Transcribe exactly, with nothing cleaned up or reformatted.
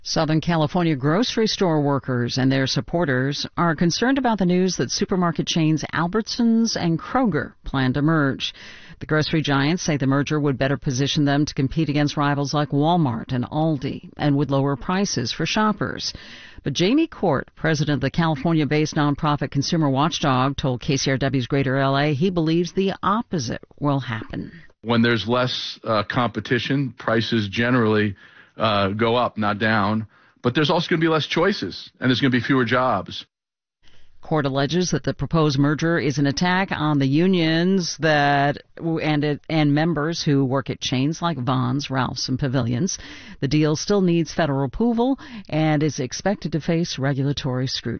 Southern California grocery store workers and their supporters are concerned about the news that supermarket chains Albertsons and Kroger plan to merge. The grocery giants say the merger would better position them to compete against rivals like Walmart and Aldi and would lower prices for shoppers. But Jamie Court, president of the California-based nonprofit Consumer Watchdog, told K C R W's Greater L A he believes the opposite will happen. When there's less uh, competition, prices generally uh, go up, not down. But there's also going to be less choices, and there's going to be fewer jobs. Court alleges that the proposed merger is an attack on the unions that and it, and members who work at chains like Vons, Ralph's, and Pavilions. The deal still needs federal approval and is expected to face regulatory scrutiny.